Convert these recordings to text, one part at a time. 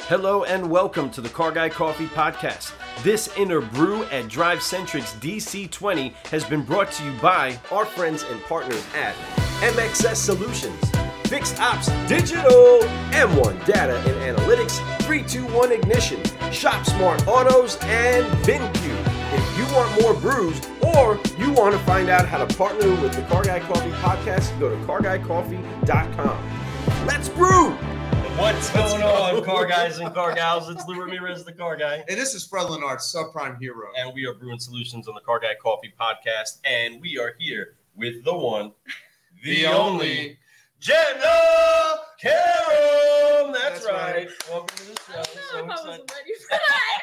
Hello and welcome to the Car Guy Coffee Podcast. This inner brew at Drive Centric's DC20 has been brought to you by our friends and partners at MXS Solutions, Fixed Ops Digital, M1 Data and Analytics, 321 Ignition, Shop Smart Autos, and VinQ. If you want more brews or you want to find out how to partner with the Car Guy Coffee Podcast, go to carguycoffee.com. Let's brew! What's going on, car guys and car gals? It's Lou Ramirez, the car guy. And this is Fred Lenard, subprime hero. And we are Brewing Solutions on the Car Guy Coffee Podcast. And we are here with the one, the only, Jenna Karam. That's right. Welcome to the show. I don't know if I was ready for that.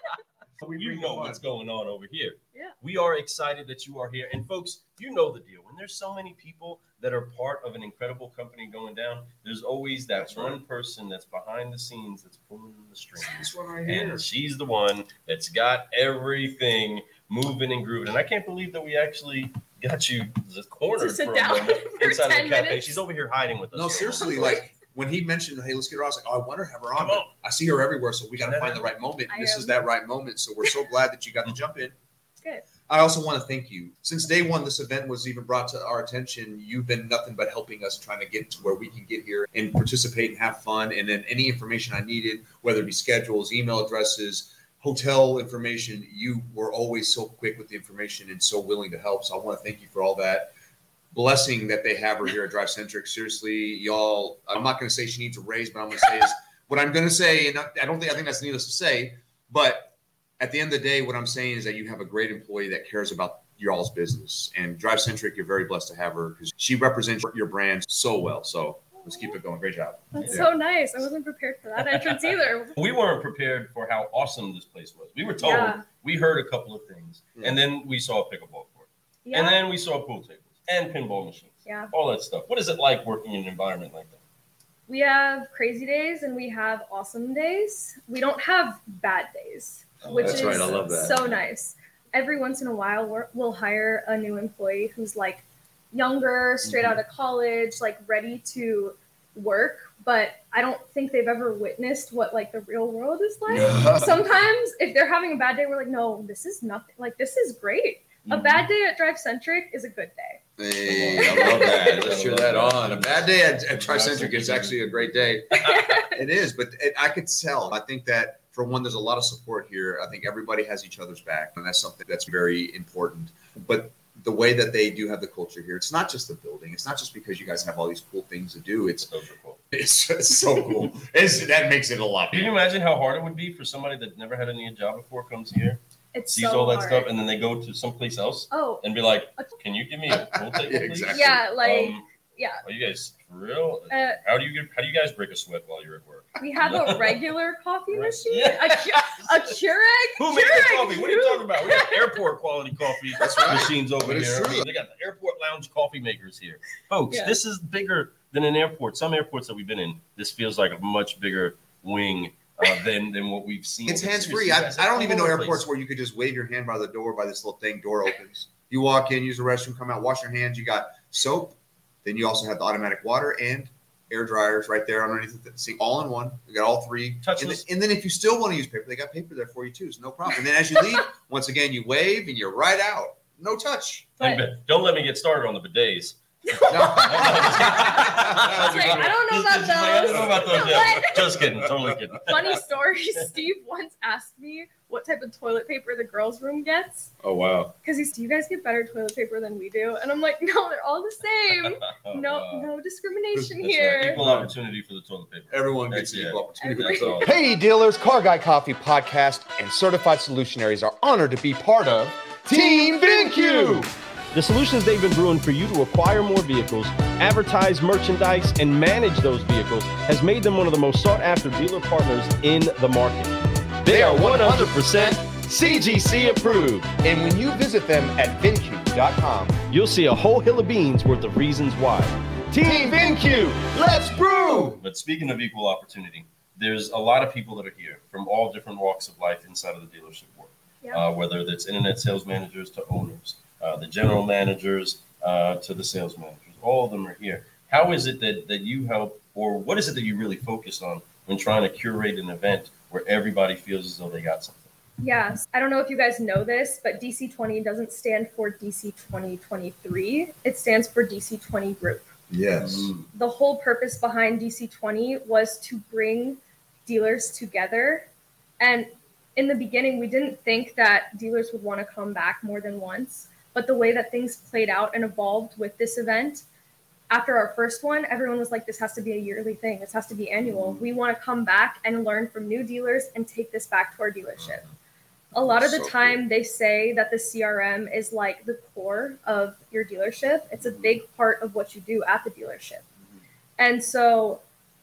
You know what's going on over here. Yeah. We are excited that you are here. And folks, you know the deal. When there's so many people that are part of an incredible company going down, there's always that one person that's behind the scenes that's pulling the strings. That's what I hear. And she's the one that's got everything moving and grooving. And I can't believe that we actually got you cornered sit for down a moment for inside 10 the cafe. minutes. She's over here hiding with us. No, seriously, like when he mentioned, hey, let's get her on, I was like, oh, I want to have her on. But I see her everywhere, so we got to find the right moment. This is that right moment. So we're so glad that you got to jump in. Good. I also want to thank you. Since day one, this event was even brought to our attention. You've been nothing but helping us trying to get to where we can get here and participate and have fun. And then any information I needed, whether it be schedules, email addresses, hotel information, you were always so quick with the information and so willing to help. So I want to thank you for all that. Blessing that they have her here at Drive Centric. Seriously, y'all, I'm not going to say she needs a raise, but I'm going to say is what I'm going to say. And I think that's needless to say, but at the end of the day, what I'm saying is that you have a great employee that cares about y'all's business. And Drive Centric, you're very blessed to have her because she represents your brand so well. So let's keep it going. Great job. That's so nice. I wasn't prepared for that entrance either. We weren't prepared for how awesome this place was. We were told, we heard a couple of things, and then we saw a pickleball court, and then we saw pool tables and pinball machines, all that stuff. What is it like working in an environment like that? We have crazy days and we have awesome days. We don't have bad days. Which is right. I love that. So nice. Every once in a while, we'll hire a new employee who's like younger, straight out of college, like ready to work. But I don't think they've ever witnessed what like the real world is like. Sometimes if they're having a bad day, we're like, no, this is nothing. Like, this is great. A bad day at Drive Centric is a good day. Hey, I love that. Let's cheer that on. A bad day at Drive Centric is actually a great day. It is, but I could tell. I think that for one, there's a lot of support here. I think everybody has each other's back, and that's something that's very important. But the way that they do have the culture here, it's not just the building. It's not just because you guys have all these cool things to do. It's so cool. That makes it a lot. Can you imagine how hard it would be for somebody that never had any job before comes here? It's sees so all that hard. stuff, and then they go to someplace else and be like, can you give me a pool table, please? Exactly. Yeah, like, Are you guys for real? How do you guys break a sweat while you're at work? We have a regular coffee machine, a Keurig. Who makes the coffee? What are you talking about? We got airport quality coffee machines over here. They got the airport lounge coffee makers here. Folks, this is bigger than an airport. Some airports that we've been in, this feels like a much bigger wing than what we've seen. It's hands-free. I don't even know airports where you could just wave your hand by the door, by this little thing, door opens. You walk in, use the restroom, come out, wash your hands. You got soap. Then you also have the automatic water and air dryers right there underneath the sink, all in one. You got all three. And then if you still want to use paper, they got paper there for you too. So no problem. And then as you leave, once again, you wave and you're right out. No touch. Don't let me get started on the bidets. I don't know about those. I don't know about those yet. Just kidding. Totally kidding. Funny story. Steve once asked me what type of toilet paper the girls' room gets. Oh, wow. Because do you guys get better toilet paper than we do? And I'm like, no, they're all the same. No discrimination here. Right. Equal opportunity for the toilet paper. Everyone gets equal opportunity. That's all. Hey, dealers, Car Guy Coffee Podcast and Certified Solutionaries are honored to be part of Team VinQ. The solutions they've been brewing for you to acquire more vehicles, advertise merchandise, and manage those vehicles has made them one of the most sought-after dealer partners in the market. They are 100% CGC approved. And when you visit them at VinQ.com, you'll see a whole hill of beans worth of reasons why. Team VinQ, let's brew! But speaking of equal opportunity, there's a lot of people that are here from all different walks of life inside of the dealership world, whether that's internet sales managers to owners. The general managers to the sales managers. All of them are here. How is it that you help, or what is it that you really focus on when trying to curate an event where everybody feels as though they got something. Yes. I don't know if you guys know this, but DC20 doesn't stand for DC 2023. It stands for DC20 Group. Yes. The whole purpose behind DC20 was to bring dealers together. And in the beginning, we didn't think that dealers would want to come back more than once. But the way that things played out and evolved with this event, after our first one, everyone was like, this has to be a yearly thing. This has to be annual. We want to come back and learn from new dealers and take this back to our dealership. A lot of the time they say that the CRM is like the core of your dealership. It's a big part of what you do at the dealership. And so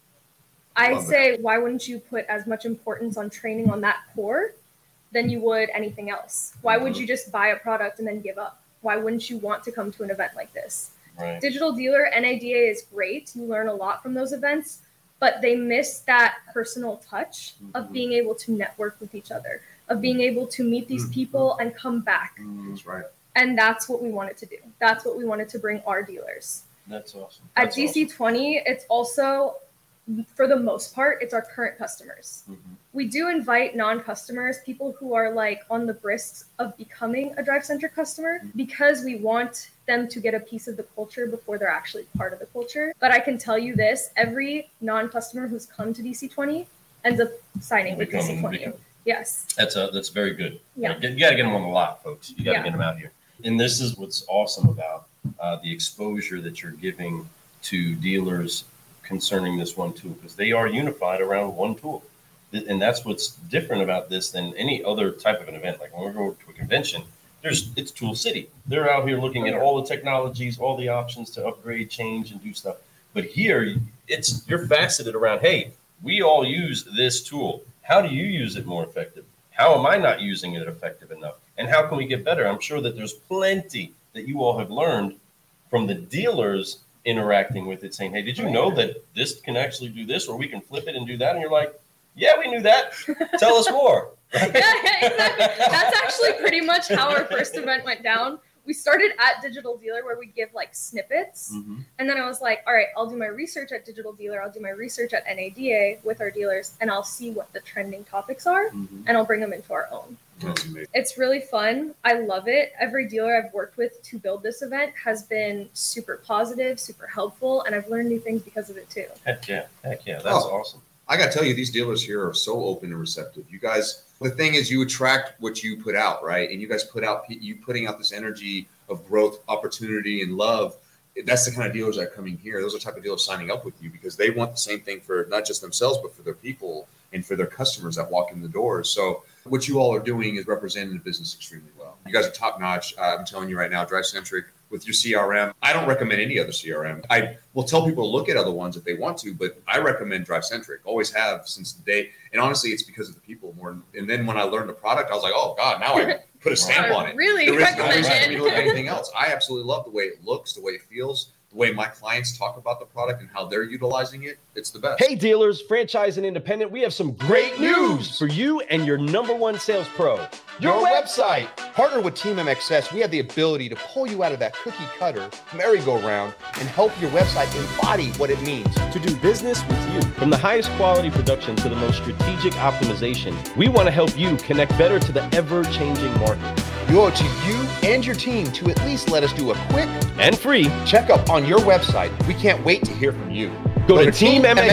I say, why wouldn't you put as much importance on training on that core than you would anything else? Why would you just buy a product and then give up? Why wouldn't you want to come to an event like this? Right. Digital Dealer, NADA is great. You learn a lot from those events, but they miss that personal touch of being able to network with each other, of being able to meet these people and come back. That's right. And that's what we wanted to do. That's what we wanted to bring our dealers. That's awesome. At DC20, it's also, for the most part, it's our current customers. We do invite non-customers, people who are like on the brisk of becoming a Drive-Centric customer, because we want them to get a piece of the culture before they're actually part of the culture. But I can tell you this, every non-customer who's come to DC20 ends up signing with DC20. Yes. That's very good. Yeah. You got to get them on the lot, folks. You got to get them out here. And this is what's awesome about the exposure that you're giving to dealers concerning this one tool, because they are unified around one tool. And that's what's different about this than any other type of an event. Like when we go to a convention, it's Tool City. They're out here looking at all the technologies, all the options to upgrade, change, and do stuff. But here, you're faceted around, hey, we all use this tool. How do you use it more effective? How am I not using it effective enough? And how can we get better? I'm sure that there's plenty that you all have learned from the dealers interacting with it, saying, hey, did you know that this can actually do this, or we can flip it and do that? And you're like, yeah, we knew that. Tell us more. Yeah, exactly. That's actually pretty much how our first event went down. We started at Digital Dealer where we'd give like snippets. And then I was like, all right, I'll do my research at Digital Dealer. I'll do my research at NADA with our dealers, and I'll see what the trending topics are, and I'll bring them into our own. That's amazing. It's really fun. I love it. Every dealer I've worked with to build this event has been super positive, super helpful, and I've learned new things because of it too. Heck yeah. That's awesome. I got to tell you, these dealers here are so open and receptive. You guys, the thing is, you attract what you put out, right? And you guys putting out this energy of growth, opportunity, and love. That's the kind of dealers that are coming here. Those are the type of dealers signing up with you because they want the same thing for not just themselves, but for their people and for their customers that walk in the doors. So what you all are doing is representing the business extremely well. You guys are top notch. I'm telling you right now, Drive-Centric with your CRM. I don't recommend any other CRM. I will tell people to look at other ones if they want to, but I recommend Drive-Centric. Always have since the day. And honestly, it's because of the people more. And then when I learned the product, I was like, oh God, now I put a stamp on it. Really there is no recommend reason for me it. to look at anything else. I absolutely love the way it looks, the way it feels, the way my clients talk about the product and how they're utilizing it. It's the best. Hey dealers, franchise and independent, we have some great news for you and your number one sales pro. Your website. Partner with Team MXS, we have the ability to pull you out of that cookie cutter merry-go-round and help your website embody what it means To do business with you. From the highest quality production to the most strategic optimization, we want to help you connect better to the ever-changing market. We owe it to you and your team to at least let us do a quick And free, checkup on your website. We can't wait to hear from you. go to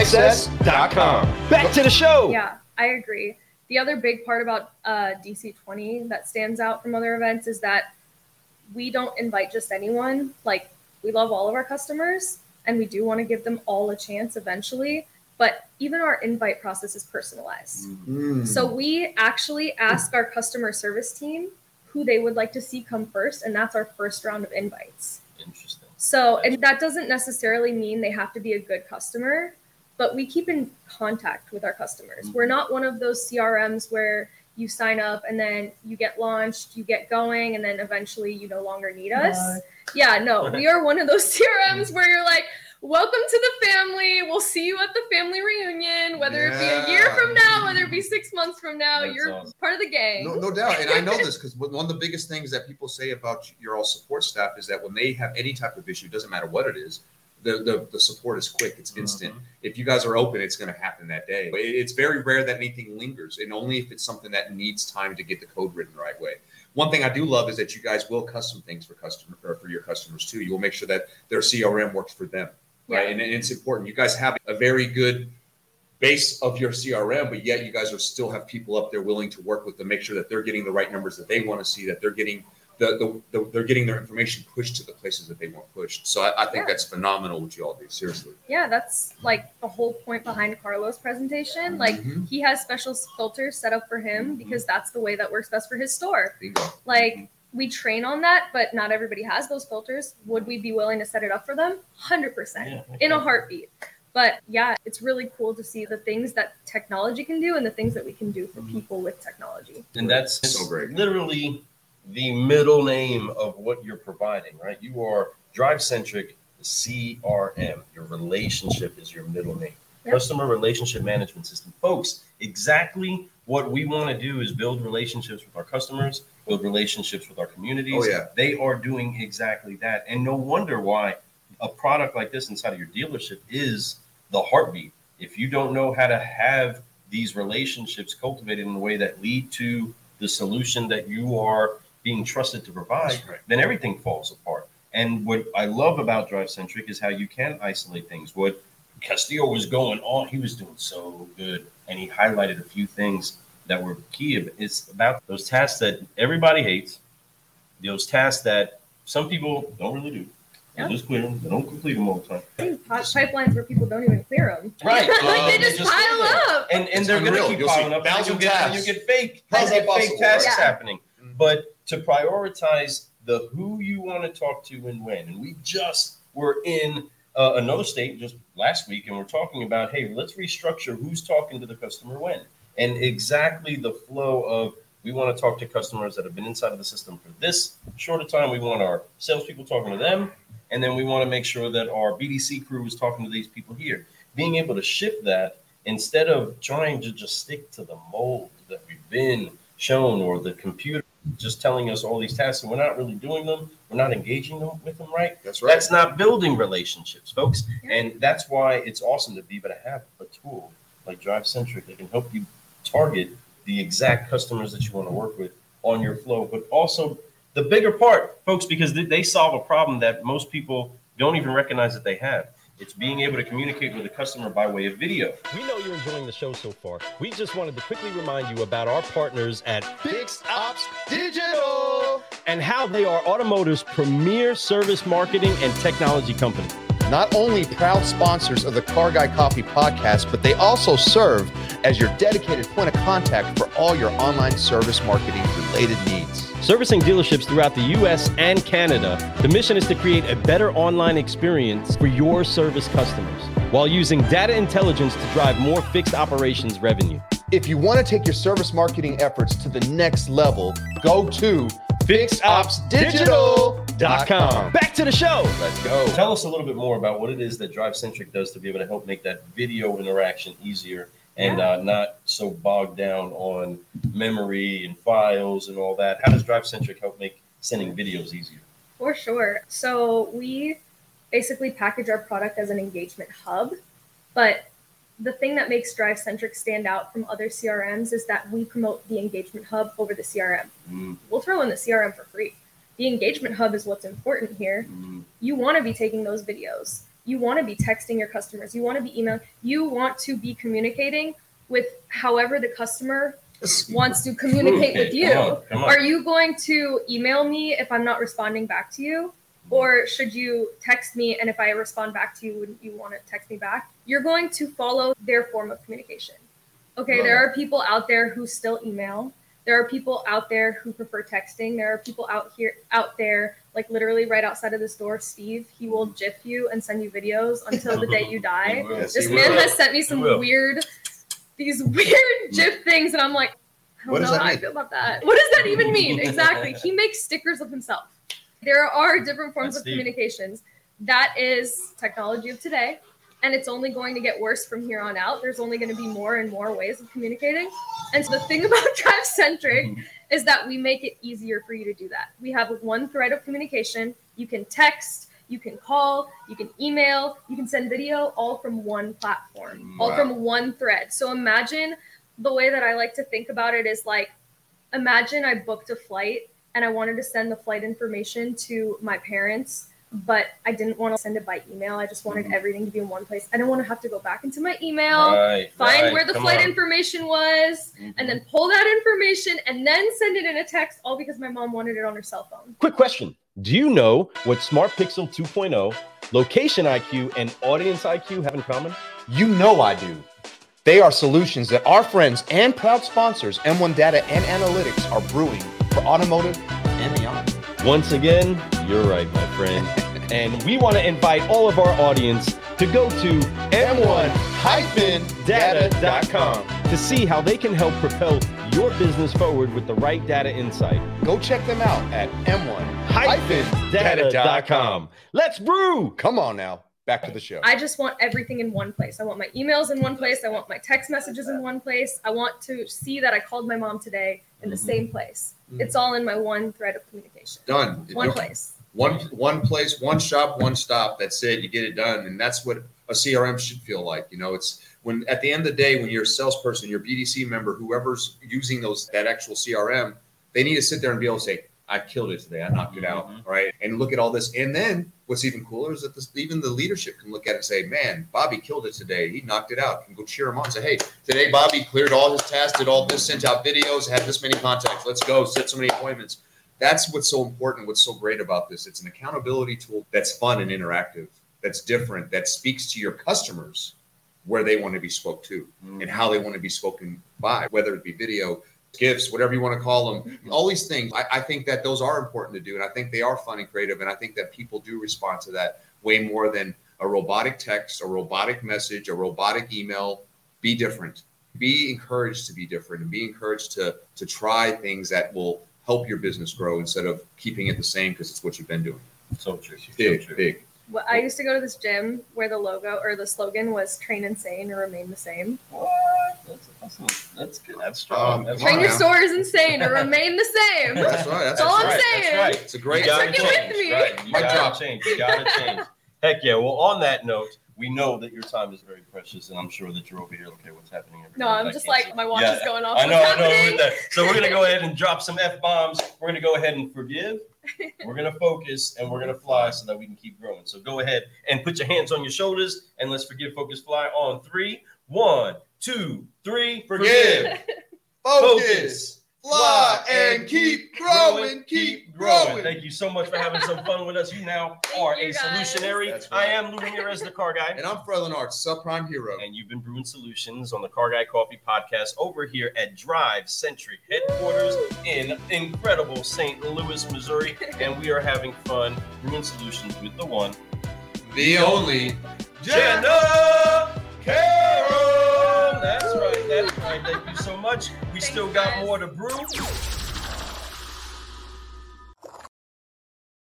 teammxs.com. Back to the show. Yeah, I agree. The other big part about DC20 that stands out from other events is that we don't invite just anyone. Like, we love all of our customers, and we do want to give them all a chance eventually. But even our invite process is personalized. So we actually ask our customer service team who they would like to see come first, and that's our first round of invites. Interesting. So, and that doesn't necessarily mean they have to be a good customer, but we keep in contact with our customers. We're not one of those CRMs where you sign up and then you get launched, you get going, and then eventually you no longer need us. Yeah, no, we are one of those CRMs where you're like, welcome to the family. We'll see you at the family reunion, whether it be a year from now, whether it be 6 months from now, That's you're awesome. part of the gang. No doubt. And I know this because one of the biggest things that people say about your all support staff is that when they have any type of issue, doesn't matter what it is, the support is quick. It's instant. If you guys are open, it's going to happen that day. It's very rare that anything lingers, and only if it's something that needs time to get the code written the right way. One thing I do love is that you guys will custom things for your customers too. You will make sure that their CRM works for them, right? Yeah. And it's important. You guys have a very good base of your CRM, but yet you guys still have people up there willing to work with them, make sure that they're getting the right numbers that they want to see, that they're getting they're getting their information pushed to the places that they want pushed. So I think that's phenomenal what you all do. Seriously. Yeah, that's like the whole point behind Carlos' presentation. Like he has special filters set up for him because that's the way that works best for his store. Bingo. Like we train on that, but not everybody has those filters. Would we be willing to set it up for them? 100% in a heartbeat. But yeah, it's really cool to see the things that technology can do and the things that we can do for people with technology. And that's so great. Literally the middle name of what you're providing, right? You are DriveCentric CRM. Your relationship is your middle name. Yep. Customer Relationship Management System. Folks, exactly what we want to do is build relationships with our customers, build relationships with our communities. Oh, yeah. They are doing exactly that. And no wonder why a product like this inside of your dealership is the heartbeat. If you don't know how to have these relationships cultivated in a way that lead to the solution that you are being trusted to provide, then everything falls apart. And what I love about DriveCentric is how you can isolate things. What Castillo was going on, he was doing so good. And he highlighted a few things that were key. It's about those tasks that everybody hates, those tasks that some people don't really do. They just clear them. They don't complete them all the time. Pipelines where people don't even clear them. Right. Like they just pile up. And they're going to keep piling up. And you get fake tasks happening. But to prioritize the who you want to talk to and when. And we just were in another state just last week, and we're talking about, hey, let's restructure who's talking to the customer when. And exactly the flow of we want to talk to customers that have been inside of the system for this short a time. We want our salespeople talking to them. And then we want to make sure that our BDC crew is talking to these people here. Being able to shift that instead of trying to just stick to the mold that we've been shown, or the computer just telling us all these tasks and we're not really doing them. We're not engaging them with them right. That's right. That's not building relationships, folks. Yeah. And that's why it's awesome to be able to have a tool like DriveCentric that can help you target the exact customers that you want to work with on your flow, but also the bigger part, folks, because they solve a problem that most people don't even recognize that they have. It's being able to communicate with the customer by way of video. We know you're enjoying the show so far. We just wanted to quickly remind you about our partners at Fixed Ops Digital and how they are automotive's premier service marketing and technology company. Not only proud sponsors of the Car Guy Coffee podcast, but they also serve as your dedicated point of contact for all your online service marketing related needs. Servicing dealerships throughout the U.S. and Canada, the mission is to create a better online experience for your service customers while using data intelligence to drive more fixed operations revenue. If you want to take your service marketing efforts to the next level, go to fixopsdigital.com. Back to the show. Let's go. Tell us a little bit more about what it is that DriveCentric does to be able to help make that video interaction easier and not so bogged down on memory and files and all that. How does DriveCentric help make sending videos easier? For sure. So we basically package our product as an engagement hub, but the thing that makes DriveCentric stand out from other CRMs is that we promote the engagement hub over the CRM. We'll throw in the CRM for free. The engagement hub is what's important here. You want to be taking those videos. You want to be texting your customers. You want to be emailing. You want to be communicating with however the customer wants to communicate with you. Come on. Are you going to email me if I'm not responding back to you? Or should you text me, and if I respond back to you, wouldn't you want to text me back? You're going to follow their form of communication. Okay, there are people out there who still email. There are people out there who prefer texting. There are people out there, like literally right outside of this door, Steve, he will GIF you and send you videos until the day you die. This man has sent me some weird GIF things, and I'm like, I don't know how I feel about that. What does that even mean? Exactly. He makes stickers of himself. There are different forms of communications. That is technology of today, and it's only going to get worse from here on out. There's only going to be more and more ways of communicating. And so the thing about DriveCentric is that we make it easier for you to do that. We have one thread of communication. You can text, you can call, you can email, you can send video, all from one platform, all from one thread. So imagine the way that I like to think about it is like, imagine I booked a flight and I wanted to send the flight information to my parents, but I didn't want to send it by email. I just wanted everything to be in one place. I didn't want to have to go back into my email, find where the flight information was, and then pull that information and then send it in a text, all because my mom wanted it on her cell phone. Quick question. Do you know what Smart Pixel 2.0, Location IQ, and Audience IQ have in common? You know I do. They are solutions that our friends and proud sponsors, M1 Data and Analytics, are brewing for automotive and beyond. Once again, you're right, my friend. And we want to invite all of our audience to go to m1-data.com to see how they can help propel your business forward with the right data insight. Go check them out at m1-data.com. Let's brew! Come on now. Back to the show. I just want everything in one place. I want my emails in one place. I want my text messages in one place. I want to see that I called my mom today in the same place. It's all in my one thread of communication. Done. One place. One place, one shop, one stop. That's it. You get it done. And that's what a CRM should feel like. You know, it's when at the end of the day, when you're a salesperson, your BDC member, whoever's using that actual CRM, they need to sit there and be able to say, I killed it today. I knocked it out. Right. And look at all this. And then what's even cooler is that even the leadership can look at it and say, man, Bobby killed it today. He knocked it out. Can go cheer him on and say, hey, today Bobby cleared all his tasks, did all this, sent out videos, had this many contacts. Let's go. Set so many appointments. That's what's so important. What's so great about this. It's an accountability tool that's fun and interactive, that's different, that speaks to your customers where they want to be spoke to and how they want to be spoken by, whether it be video, gifts, whatever you want to call them, all these things. I think that those are important to do. And I think they are fun and creative. And I think that people do respond to that way more than a robotic text, a robotic message, a robotic email. Be different. Be encouraged to be different and be encouraged to try things that will help your business grow instead of keeping it the same because it's what you've been doing. So true. Big. Well, I used to go to this gym where the logo or the slogan was train insane or remain the same. What? That's good. That's strong. Train your stores insane or remain the same. That's right. That's all I'm saying. That's right. It's a great took it with me. Right. You gotta change. You gotta change. Heck yeah. Well, on that note, we know that your time is very precious, and I'm sure that you're over here. Okay, what's happening? No, I'm just like, my watch is going off. I know. With that. So we're going to go ahead and drop some F-bombs. We're going to go ahead and forgive. We're going to focus, and we're going to fly so that we can keep growing. So go ahead and put your hands on your shoulders, and let's forgive, focus, fly on 3. 1, 2, 3. Forgive. Focus. Fly and keep growing, keep growing. Thank you so much for having some fun with us. You now are a solutionary. Right. I am Lou Ramirez, the Car Guy. And I'm Fred Lenart, subprime hero. And you've been brewing solutions on the Car Guy Coffee Podcast over here at Drive Centric headquarters in incredible St. Louis, Missouri. And we are having fun brewing solutions with the one, the only, Jenna Carroll. That's right. Thank you so much. We still got more to brew.